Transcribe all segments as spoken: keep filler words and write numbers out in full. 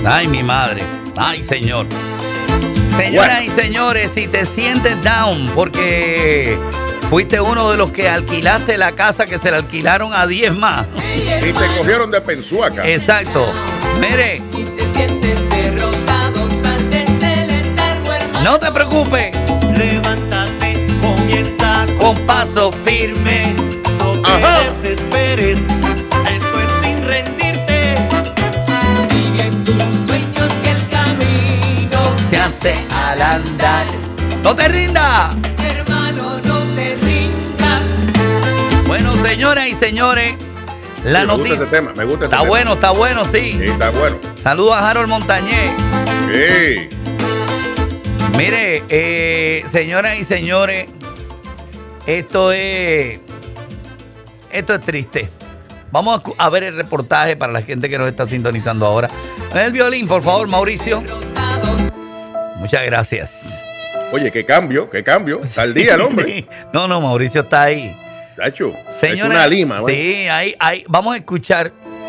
Ay, mi madre. Ay, señor. Señoras bueno. y señores, si te sientes down porque fuiste uno de los que alquilaste la casa que se la alquilaron a diez más. Y te cogieron de pensuaca. Exacto. Mire. Si te sientes derrotado, sal de ese letargo, hermano. No te preocupes. Levántate, comienza con paso firme. No te Ajá. desesperes. Esto es sin rendirte. Sigue tus sueños que el camino se hace al andar. ¡No te rindas! Hermano, no te rindas. Bueno, señoras y señores, la sí, noticia. Me gusta ese tema, me gusta ese Está tema. bueno, está bueno, sí. Sí, está bueno. Saludos a Harold Montañez. Sí. Mire, eh, señoras y señores, esto es. Esto es triste. Vamos a, a ver el reportaje para la gente que nos está sintonizando ahora. El violín, por favor, Mauricio. Muchas gracias. Oye, qué cambio, qué cambio. Está al día el hombre. No, no, Mauricio está ahí. Chacho, Señora, una lima. ¿no? Sí, ahí, ahí. Vamos a escuchar.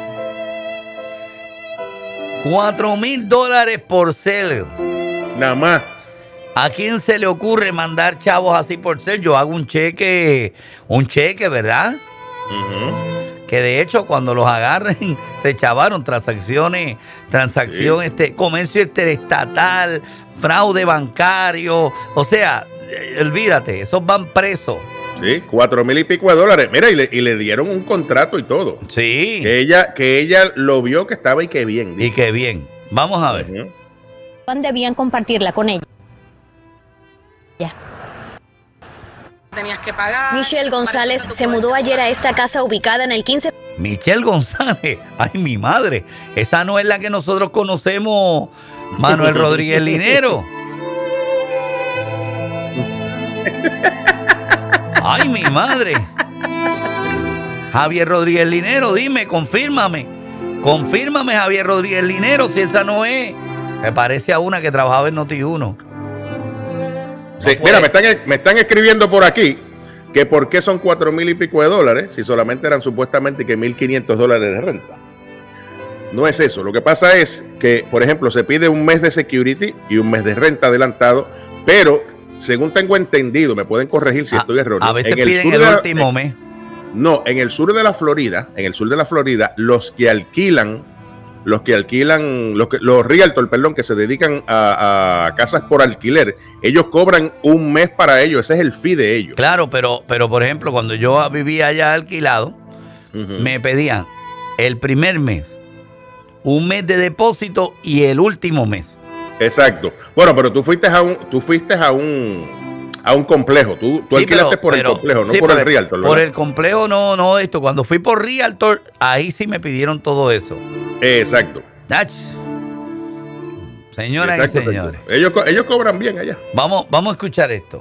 Cuatro mil dólares por cel. Nada más. ¿A quién se le ocurre mandar chavos así por cel? Yo hago un cheque, un cheque, ¿verdad? Uh-huh. Que de hecho cuando los agarren se chavaron transacciones, transacción, sí. este, comercio interestatal, fraude bancario, o sea, eh, olvídate, esos van presos. Sí, cuatro mil y pico de dólares. Mira, y le, y le dieron un contrato y todo. Sí. Que ella, que ella lo vio que estaba y que bien. Dice. Y que bien. Vamos a ver. Uh-huh. Debían compartirla con ella. Ya. Tenías que pagar. Michelle González se mudó ayer a esta casa ubicada en el quince. Michelle González, ay mi madre, esa no es la que nosotros conocemos, Manuel Rodríguez Linero. Ay mi madre. Javier Rodríguez Linero, dime, confírmame. Confírmame, Javier Rodríguez Linero, si esa no es. Me parece a una que trabajaba en Noti uno. Sí, no mira, me están, me están escribiendo por aquí que por qué son cuatro mil y pico de dólares si solamente eran supuestamente que mil quinientos dólares de renta. No es eso. Lo que pasa es que, por ejemplo, se pide un mes de security y un mes de renta adelantado, pero según tengo entendido, me pueden corregir si a, estoy erróneo. A veces en el piden sur el de la, último mes. No, en el sur de la Florida, en el sur de la Florida, los que alquilan los que alquilan, los, que, los realtor, perdón, que se dedican a, a casas por alquiler, ellos cobran un mes para ellos, ese es el fee de ellos. Claro, pero, pero por ejemplo, cuando yo vivía allá alquilado, uh-huh. me pedían el primer mes, un mes de depósito y el último mes. Exacto. Bueno, pero tú fuiste a un, tú fuiste a un, a un complejo, tú, tú sí, alquilaste pero, por pero, el complejo, no sí, por, por el realtor. ¿verdad? Por el complejo no, no esto. Cuando fui por realtor, ahí sí me pidieron todo eso. Exacto. That's... Señoras Exacto, y señores. Ellos, ellos cobran bien allá. Vamos, vamos a escuchar esto.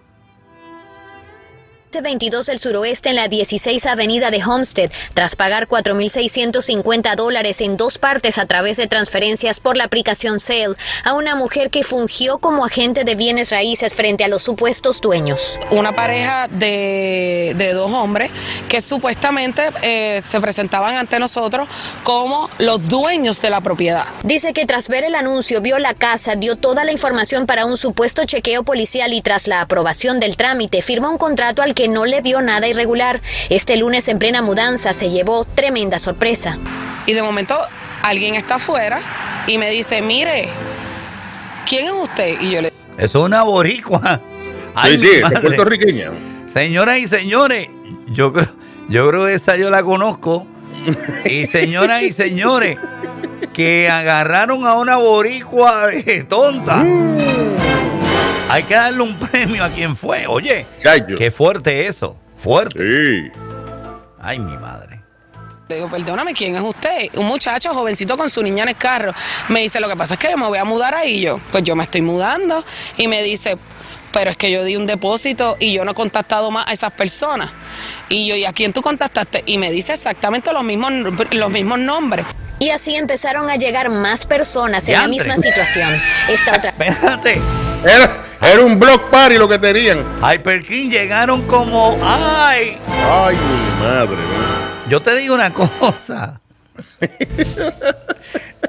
veintidós del suroeste en la dieciséis avenida de Homestead, tras pagar cuatro mil seiscientos cincuenta dólares en dos partes a través de transferencias por la aplicación Zelle a una mujer que fungió como agente de bienes raíces frente a los supuestos dueños. Una pareja de, de dos hombres que supuestamente eh, se presentaban ante nosotros como los dueños de la propiedad. Dice que tras ver el anuncio, vio la casa, dio toda la información para un supuesto chequeo policial y tras la aprobación del trámite, firmó un contrato al que no le vio nada irregular. Este lunes en plena mudanza se llevó tremenda sorpresa. Y de momento alguien está afuera y me dice, mire, ¿quién es usted? Y yo le Eso es una boricua. Ay, sí, sí, es puertorriqueña. Señoras y señores, yo creo, yo creo que esa yo la conozco. Y señoras y señores, que agarraron a una boricua de tonta. Hay que darle un premio a quien fue. Oye, Chayo. Qué fuerte eso. Fuerte. Sí. Ay, mi madre. Le digo, perdóname, ¿quién es usted? Un muchacho jovencito con su niña en el carro. Me dice, lo que pasa es que yo me voy a mudar ahí. Yo, pues yo me estoy mudando. Y me dice, pero es que yo di un depósito y yo no he contactado más a esas personas. Y yo, ¿y a quién tú contactaste? Y me dice exactamente los mismos, los mismos nombres. Y así empezaron a llegar más personas en la misma situación. Esta otra... Espérate. Era, era un block party lo que tenían. Hyper King llegaron como... ¡Ay! ¡Ay, mi madre! Yo te digo una cosa.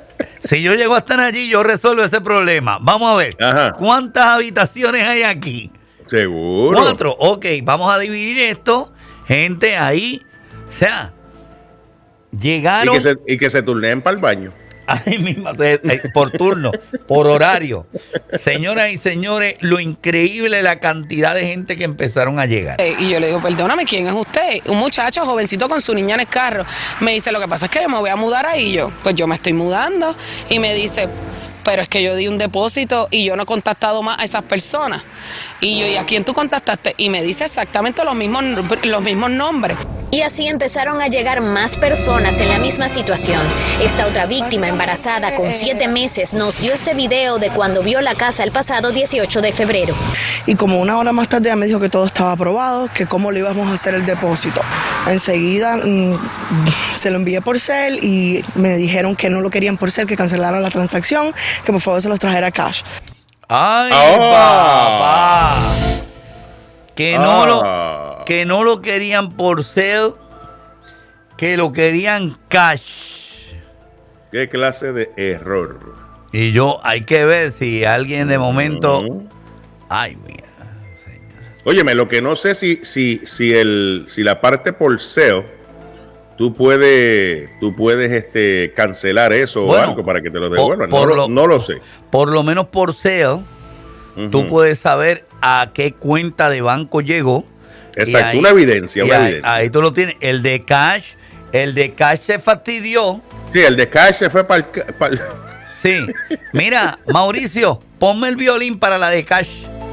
Si yo llego a estar allí, yo resuelvo ese problema. Vamos a ver. Ajá. ¿Cuántas habitaciones hay aquí? Seguro. Cuatro. Ok, vamos a dividir esto. Gente ahí. O sea, llegaron. Y que se, y que se turneen para el baño. Ahí mismo, eh, por turno, por horario. Señoras y señores, lo increíble la cantidad de gente que empezaron a llegar. Eh, Y yo le digo, perdóname, ¿quién es usted? Un muchacho jovencito con su niña en el carro. Me dice, lo que pasa es que yo me voy a mudar ahí. Y yo, pues yo me estoy mudando. Y me dice, pero es que yo di un depósito y yo no he contactado más a esas personas. Y yo, ¿y a quién tú contactaste? Y me dice exactamente los mismos, los mismos nombres. Y así empezaron a llegar más personas en la misma situación. Esta otra víctima embarazada con siete meses nos dio este video de cuando vio la casa el pasado dieciocho de febrero. Y como una hora más tarde ella me dijo que todo estaba aprobado, que cómo le íbamos a hacer el depósito. Enseguida mmm, se lo envié por cel y me dijeron que no lo querían por cel, que cancelara la transacción, que por favor se los trajera cash. ¡Ay, Oh. papá! Que no, Ah. lo, que no lo querían por cel, que lo querían cash. ¿Qué clase de error? Y yo, hay que ver si alguien de momento... Ujú. Ay, mira, señor. Óyeme, lo que no sé si, si, si, el, si la parte por S E O, tú puedes, tú puedes este, cancelar eso Bueno, o algo para que te lo por- devuelvan. por no, lo- lo, no lo sé. Por lo menos por sale, Ujú. tú puedes saber a qué cuenta de banco llegó. Y Exacto, ahí- una evidencia, y una ahí, evidencia. ahí tú lo tienes. El de cash, el de cash se fastidió. Sí, el de cash se fue para el... Sí. Mira, Mauricio, ponme el violín para la de cash.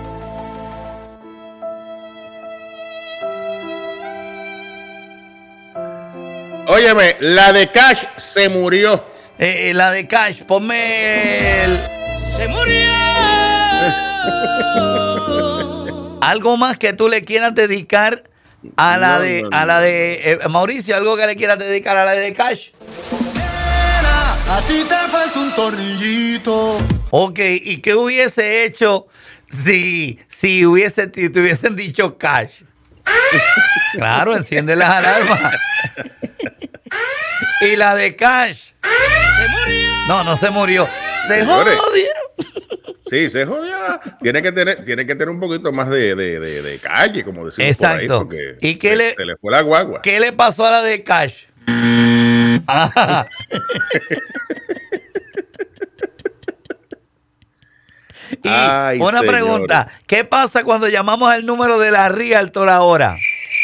Óyeme, la de cash se murió. Eh, eh, la de cash, ponme el... Se murió. algo más que tú le quieras dedicar a la No, de, no, a no. la de eh, Mauricio, algo que le quieras dedicar a la de cash. A ti te falta un tornillito. Ok, ¿y qué hubiese hecho si, si hubiese, si te hubiesen dicho cash? Claro, enciende las alarmas. Y la de cash. Se murió. No, no se murió. Se Señores. jodió. Sí, se jodió. Tiene que tener, tiene que tener un poquito más de, de, de, de calle, como decimos Exacto. por ahí. porque ¿Y qué se, le- se le fue la guagua. ¿Qué le pasó a la de cash? Ajá. Y Ay, una señores. pregunta, ¿qué pasa cuando llamamos al número de la Realtor ahora?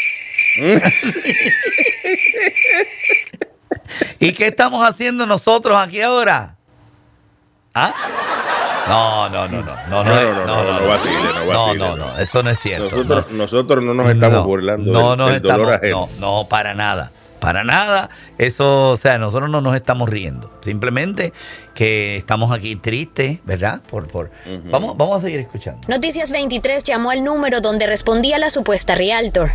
¿Y qué estamos haciendo nosotros aquí ahora? ¿Ah? No, no, no, no. No, No, no, no, no, no vacile, no No, vacile, no, no. no, eso no es cierto. Nosotros, no. nosotros no nos estamos No, burlando no del, nos del dolor estamos, ajeno. no, no, para nada. Para nada. Eso, o sea, nosotros no nos estamos riendo. Simplemente que estamos aquí tristes, ¿verdad? Por, por. Ujú. Vamos, vamos a seguir escuchando. Noticias veintitrés llamó al número donde respondía la supuesta Realtor.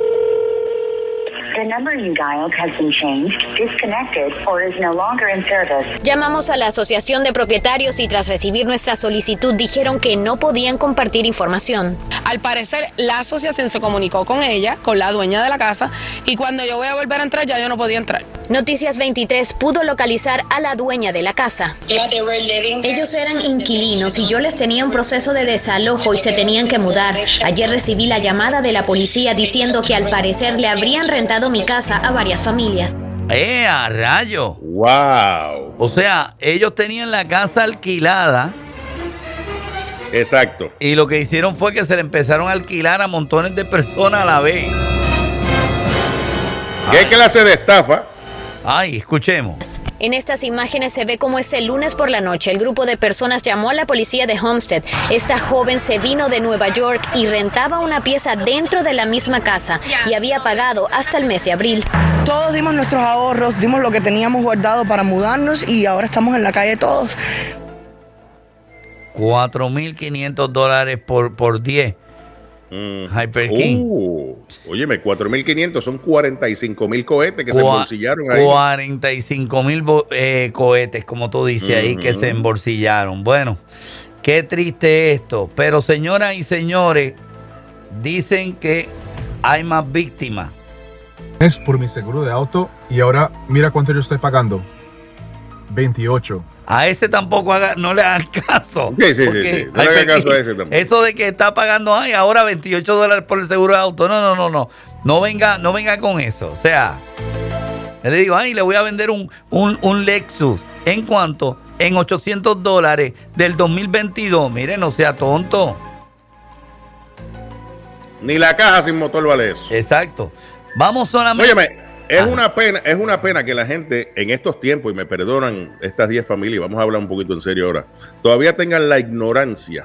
The number you dialed has been changed, disconnected, or is no longer in service. Llamamos a la Asociación de Propietarios y tras recibir nuestra solicitud dijeron que no podían compartir información. Al parecer, la asociación se comunicó con ella, con la dueña de la casa, y cuando yo voy a volver a entrar, ya yo no podía entrar. Noticias veintitrés pudo localizar a la dueña de la casa. Ellos eran inquilinos y yo les tenía un proceso de desalojo y se tenían que mudar. Ayer recibí la llamada de la policía diciendo que al parecer le habrían rentado mi casa a varias familias. ¡Eh, a rayo! ¡Wow! O sea, ellos tenían la casa alquilada Exacto. y lo que hicieron fue que se le empezaron a alquilar a montones de personas a la vez. ¿Qué clase de estafa? Ay, escuchemos. En estas imágenes se ve cómo ese lunes por la noche el grupo de personas llamó a la policía de Homestead. Esta joven se vino de Nueva York y rentaba una pieza dentro de la misma casa y había pagado hasta el mes de abril. Todos dimos nuestros ahorros, dimos lo que teníamos guardado para mudarnos y ahora estamos en la calle todos. cuatro mil quinientos dólares por, por diez. Mm. Hyper King. Uh, óyeme, cuatro mil quinientos son cuarenta y cinco mil cohetes que se Cua- embolsillaron ahí. cuarenta y cinco mil bo- eh, cohetes, como tú dices ahí, que Ujú. se embolsillaron. Bueno, qué triste esto. Pero señoras y señores, dicen que hay más víctimas. Es por mi seguro de auto y ahora mira cuánto yo estoy pagando. veintiocho. a ese tampoco haga, no le hagan caso. Sí, sí, sí, sí. No le hagan caso a ese tampoco. Eso de que está pagando, ay, ahora veintiocho dólares por el seguro de auto. No, no, no, no. No venga, no venga con eso. O sea, le digo, ay, le voy a vender un, un, un Lexus. ¿En cuánto? En ochocientos dólares del dos mil veintidós. Mire, no sea tonto. Ni la caja sin motor vale eso. Exacto. Vamos solamente. Óyeme, es Ajá. una pena, es una pena que la gente en estos tiempos, y me perdonan estas diez familias, vamos a hablar un poquito en serio ahora, todavía tengan la ignorancia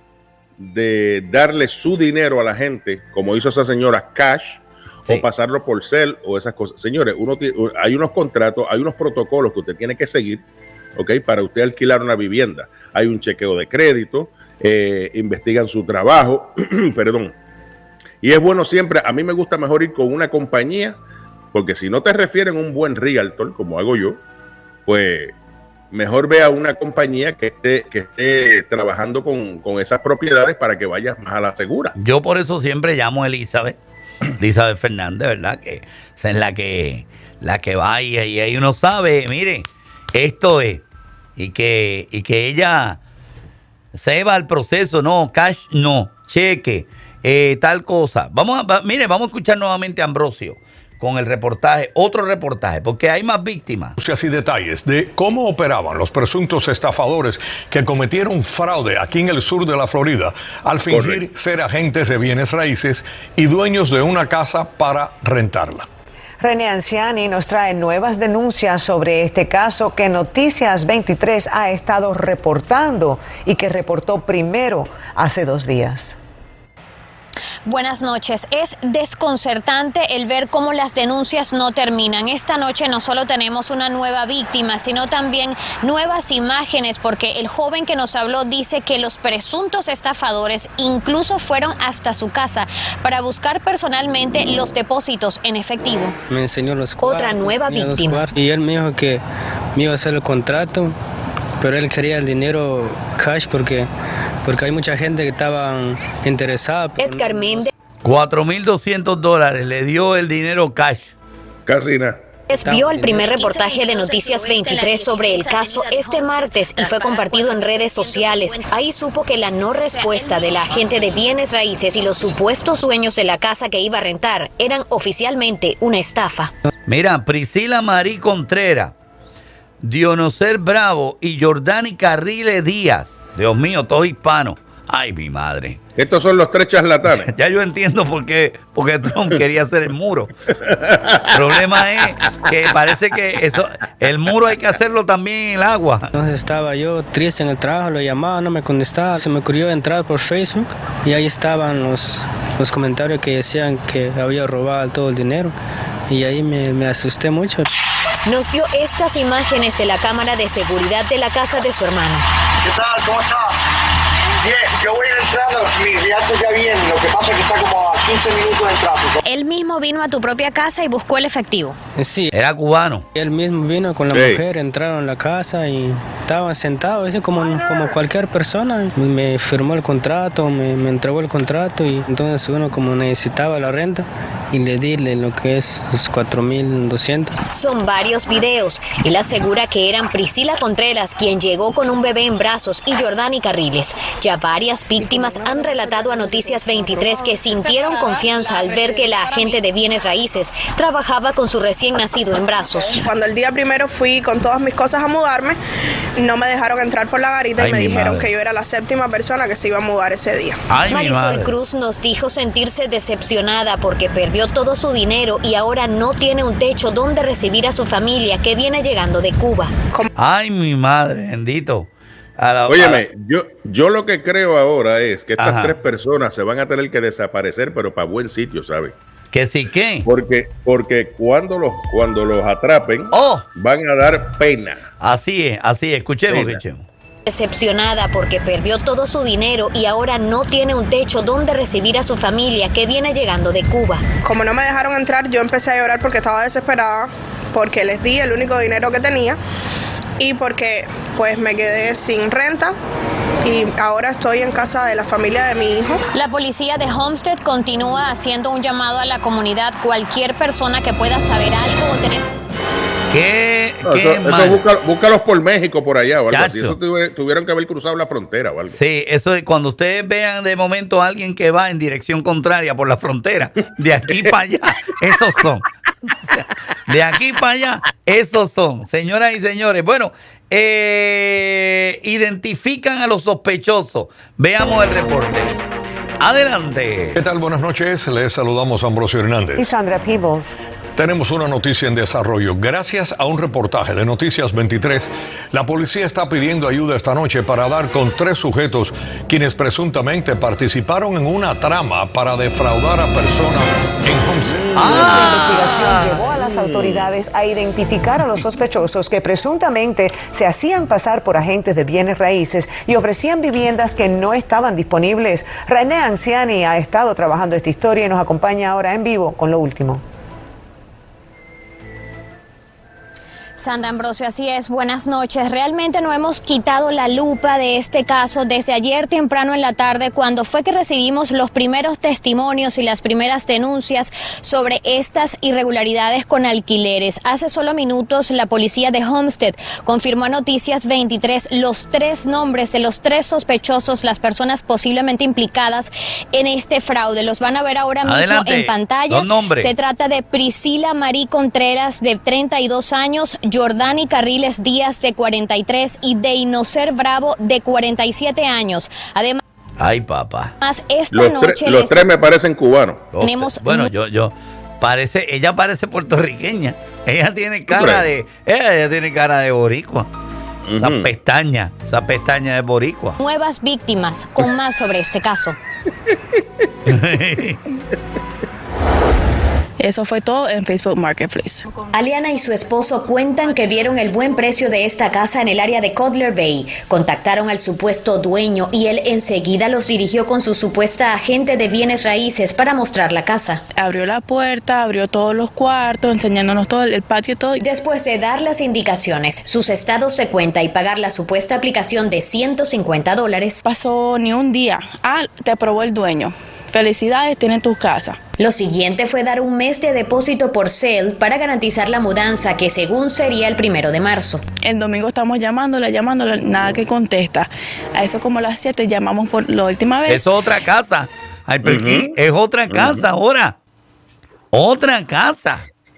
de darle su dinero a la gente, como hizo esa señora, cash, Sí. o pasarlo por cel o esas cosas. Señores, uno tiene, hay unos contratos, hay unos protocolos que usted tiene que seguir, ¿ok? Para usted alquilar una vivienda. Hay un chequeo de crédito, eh, investigan su trabajo, perdón. Y es bueno siempre, a mí me gusta mejor ir con una compañía, porque si no te refieren a un buen realtor, como hago yo, pues mejor ve a una compañía que esté, que esté trabajando con, con esas propiedades para que vayas más a la segura. Yo por eso siempre llamo a Elizabeth, Elizabeth Fernández, ¿verdad? Que esa es la que, la que va y, y ahí uno sabe, mire, esto es, y que, y que ella se va al proceso, no, cash no, cheque, eh, tal cosa. Vamos a, va, mire, vamos a escuchar nuevamente a Ambrosio con el reportaje, otro reportaje, porque hay más víctimas. Y detalles de cómo operaban los presuntos estafadores que cometieron fraude aquí en el sur de la Florida al fingir Correcto. ser agentes de bienes raíces y dueños de una casa para rentarla. René Anciani nos trae nuevas denuncias sobre este caso que Noticias veintitrés ha estado reportando y que reportó primero hace dos días. Buenas noches. Es desconcertante el ver cómo las denuncias no terminan. Esta noche no solo tenemos una nueva víctima, sino también nuevas imágenes, porque el joven que nos habló dice que los presuntos estafadores incluso fueron hasta su casa para buscar personalmente los depósitos en efectivo. Me enseñó los cuartos. Otra nueva enseñó los víctima. cuartos, y él me dijo que me iba a hacer el contrato, pero él quería el dinero cash porque, porque hay mucha gente que estaba interesada. pero Edgar no- Méndez cuatro mil doscientos dólares le dio el dinero cash. Casi nada. vio el primer reportaje de Noticias veintitrés sobre el caso este martes y fue compartido en redes sociales. Ahí supo que la no respuesta de la agente de bienes raíces y los supuestos dueños de la casa que iba a rentar eran oficialmente una estafa. Mira, Priscila Marí Contreras, Dionoser Bravo y Jordani Carrile Díaz. Dios mío, todos hispanos. Ay, mi madre. Estos son los tres charlatanes. Ya yo entiendo por qué, por qué Trump quería hacer el muro. El problema es que parece que eso, el muro hay que hacerlo también en el agua. Entonces estaba yo triste en el trabajo, lo llamaba, no me contestaba. Se me ocurrió entrar por Facebook y ahí estaban los, los comentarios que decían que había robado todo el dinero. Y ahí me, me asusté mucho. Nos dio estas imágenes de la cámara de seguridad de la casa de su hermano. ¿Qué tal? ¿Cómo está? Bien, yo voy a entrar, mi viaje ya viene, lo que pasa es que está como a quince minutos de tráfico. Él mismo vino a tu propia casa y buscó el efectivo. Sí, Era cubano. él mismo vino con la Sí. mujer, entraron a la casa y estaban sentados, así como, como cualquier persona. Me firmó el contrato, me, me entregó el contrato y entonces uno como necesitaba la renta y le di lo que es los cuatro mil doscientos. Son varios videos. Él asegura que eran Priscila Contreras quien llegó con un bebé en brazos y Jordani Carriles. Ya varias víctimas han relatado a Noticias veintitrés que sintieron confianza al ver que la agente de bienes raíces trabajaba con su recién nacido en brazos. Cuando el día primero fui con todas mis cosas a mudarme, no me dejaron entrar por la garita Ay, y me mi dijeron madre. que yo era la séptima persona que se iba a mudar ese día. Ay, mi Marisol madre. Cruz nos dijo sentirse decepcionada porque perdió todo su dinero y ahora no tiene un techo donde recibir a su familia que viene llegando de Cuba. Ay, mi madre, bendito. A la- Óyeme, yo, yo lo que creo ahora es que estas Ajá. tres personas se van a tener que desaparecer, pero para buen sitio, ¿sabes? ¿Que sí qué? Porque, porque cuando los, cuando los atrapen, Oh, van a dar pena. así es, así es. Escuchemos, Mira. escuchemos. Decepcionada porque perdió todo su dinero y ahora no tiene un techo donde recibir a su familia que viene llegando de Cuba. Como no me dejaron entrar, yo empecé a llorar porque estaba desesperada, porque les di el único dinero que tenía y porque pues me quedé sin renta y ahora estoy en casa de la familia de mi hijo. La policía de Homestead continúa haciendo un llamado a la comunidad. Cualquier persona que pueda saber algo o tener ¿Qué, No, qué eso, mal? eso búscalo, búscalos por México, por allá o algo Chacho. así. Eso tuve- tuvieron que haber cruzado la frontera o algo. Sí, eso es cuando ustedes vean de momento a alguien que va en dirección contraria por la frontera, de aquí para allá, esos son. O sea, de aquí para allá, esos son. Señoras y señores, bueno, eh, identifican a los sospechosos. Veamos el reporte. Adelante. ¿Qué tal? Buenas noches. Les saludamos a Ambrosio Hernández. Y Sandra Peebles. Tenemos una noticia en desarrollo. Gracias a un reportaje de Noticias veintitrés, la policía está pidiendo ayuda esta noche para dar con tres sujetos quienes presuntamente participaron en una trama para defraudar a personas en Homestead. Nuestra investigación llevó a las autoridades a identificar a los sospechosos que presuntamente se hacían pasar por agentes de bienes raíces y ofrecían viviendas que no estaban disponibles. René Anciani ha estado trabajando esta historia y nos acompaña ahora en vivo con lo último. Sandra Ambrosio, así es, buenas noches. Realmente no hemos quitado la lupa de este caso desde ayer temprano en la tarde, cuando fue que recibimos los primeros testimonios y las primeras denuncias sobre estas irregularidades con alquileres. Hace solo minutos la policía de Homestead confirmó a Noticias veintitrés los tres nombres de los tres sospechosos, las personas posiblemente implicadas en este fraude. Los van a ver ahora mismo Adelante. en pantalla. Los nombres. Se trata de Priscila Marí Contreras, de treinta y dos años, Jordani Carriles Díaz, de cuarenta y tres, y Deinocer Bravo, de cuarenta y siete años. Además, Ay, papá. esta Los, noche tre- los les tres me parecen cubanos. tenemos Bueno, yo, yo, parece, ella parece puertorriqueña. Ella tiene cara de, ella, ella tiene cara de boricua. Esa Ujú. pestaña, esa pestaña de boricua. nuevas víctimas con más sobre este caso. Eso fue todo en Facebook Marketplace. Aliana y su esposo cuentan que vieron el buen precio de esta casa en el área de Cutler Bay. Contactaron al supuesto dueño y él enseguida los dirigió con su supuesta agente de bienes raíces para mostrar la casa. Abrió la puerta, abrió todos los cuartos, enseñándonos todo el patio y todo. Después de dar las indicaciones, sus estados de cuenta y pagar la supuesta aplicación de ciento cincuenta dólares, Pasó ni un día. Ah, te aprobó el dueño. Felicidades, tienen tu casa. lo siguiente fue dar un mes de depósito por sale para garantizar la mudanza, que según sería el primero de marzo. El domingo estamos llamándola, llamándola, nada que contesta. A eso como las siete llamamos por la última vez. Es otra casa. Ay, pero Ujú. ¿qué? Es otra casa ahora. Otra casa.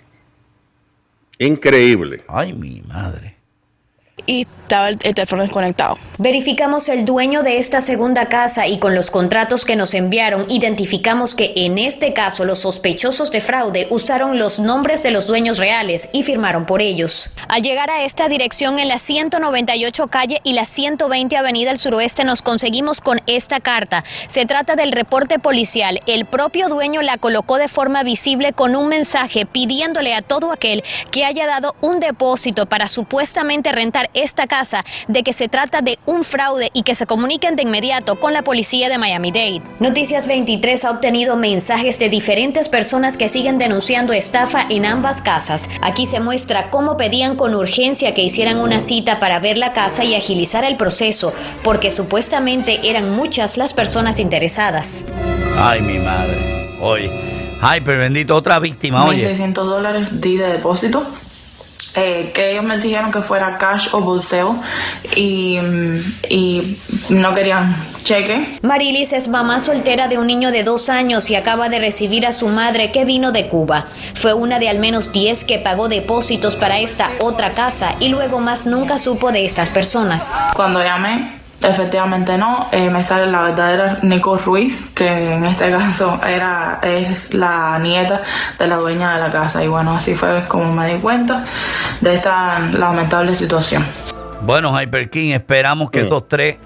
Increíble. Ay, mi madre. Y estaba el, el teléfono desconectado. Verificamos el dueño de esta segunda casa y con los contratos que nos enviaron identificamos que en este caso los sospechosos de fraude usaron los nombres de los dueños reales y firmaron por ellos. Al llegar a esta dirección en la ciento noventa y ocho calle y la ciento veinte avenida al suroeste nos conseguimos con esta carta. Se trata del reporte policial. El propio dueño la colocó de forma visible con un mensaje pidiéndole a todo aquel que haya dado un depósito para supuestamente rentar esta casa de que se trata de un fraude y que se comuniquen de inmediato con la policía de Miami-Dade. Noticias veintitrés ha obtenido mensajes de diferentes personas que siguen denunciando estafa en ambas casas. Aquí se muestra cómo pedían con urgencia que hicieran una cita para ver la casa y agilizar el proceso, porque supuestamente eran muchas las personas interesadas. Ay, mi madre. Oye. Ay, pero bendito, otra víctima, mil oye. seiscientos dólares di de depósito. Eh, que ellos me exigieron que fuera cash o bolseo y, y no querían cheque. Marilis es mamá soltera de un niño de dos años y acaba de recibir a su madre que vino de Cuba. Fue una de al menos diez que pagó depósitos para esta otra casa y luego más nunca supo de estas personas. Cuando llamé, efectivamente no, eh, me sale la verdadera Nico Ruiz, que en este caso era es la nieta de la dueña de la casa, y bueno, así fue como me di cuenta de esta lamentable situación. Bueno, Hyper King, esperamos que Mm. esos tres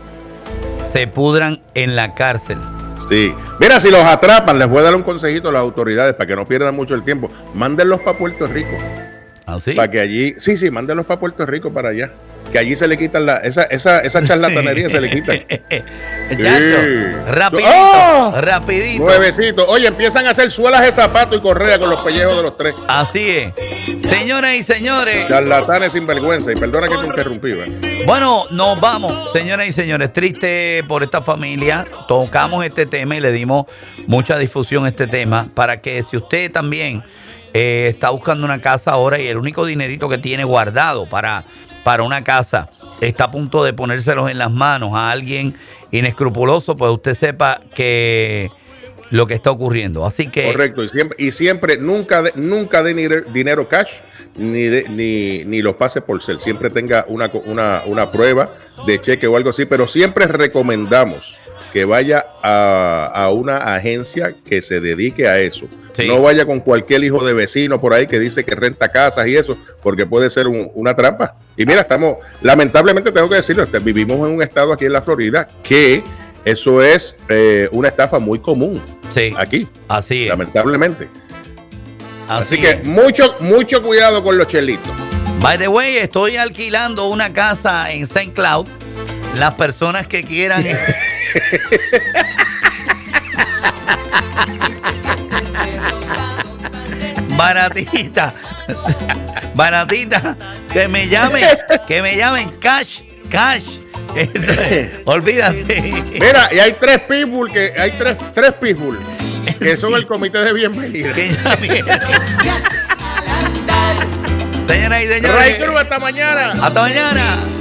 se pudran en la cárcel. Sí. Mira, si los atrapan, les voy a dar un consejito a las autoridades para que no pierdan mucho el tiempo. Mándenlos para Puerto Rico. ¿Así? Para que allí, sí, sí, mándenlos para Puerto Rico, para allá. Que allí se le quitan la, esa, esa, esa charlatanería se le quita. Chacho, rapidito, ¡Oh! rapidito. Nuevecito. Oye, empiezan a hacer suelas de zapato y correa con los pellejos de los tres. Así es. Señoras y señores. Charlatanes sin vergüenza. Y perdona que te interrumpí, ¿verdad? Bueno, nos vamos, señoras y señores. Triste por esta familia. Tocamos este tema y le dimos mucha difusión a este tema para que si usted también eh, está buscando una casa ahora y el único dinerito que tiene guardado para, para una casa está a punto de ponérselos en las manos a alguien inescrupuloso, pues usted sepa que lo que está ocurriendo. Así que correcto, y siempre, y siempre nunca de, nunca dé ni dinero cash ni, de, ni ni los pase por cel. Siempre tenga una, una, una prueba de cheque o algo así, pero siempre recomendamos que vaya a, a una agencia que se dedique a eso. Sí. No vaya con cualquier hijo de vecino por ahí que dice que renta casas y eso, porque puede ser un, una trampa. Y mira, estamos, lamentablemente tengo que decirlo, vivimos en un estado aquí en la Florida que eso es eh, una estafa muy común. Sí, aquí. Así es. Lamentablemente. Así, así que es. mucho, mucho cuidado con los chelitos. By the way, estoy alquilando una casa en Saint Cloud. Las personas que quieran. Baratita. Baratita. Que me llamen. Que me llamen cash. Cash. Olvídate. Mira, y hay tres people que hay tres, tres people que son el comité de bienvenida. Señoras y señores. Ray Cruz, hasta mañana. Hasta mañana.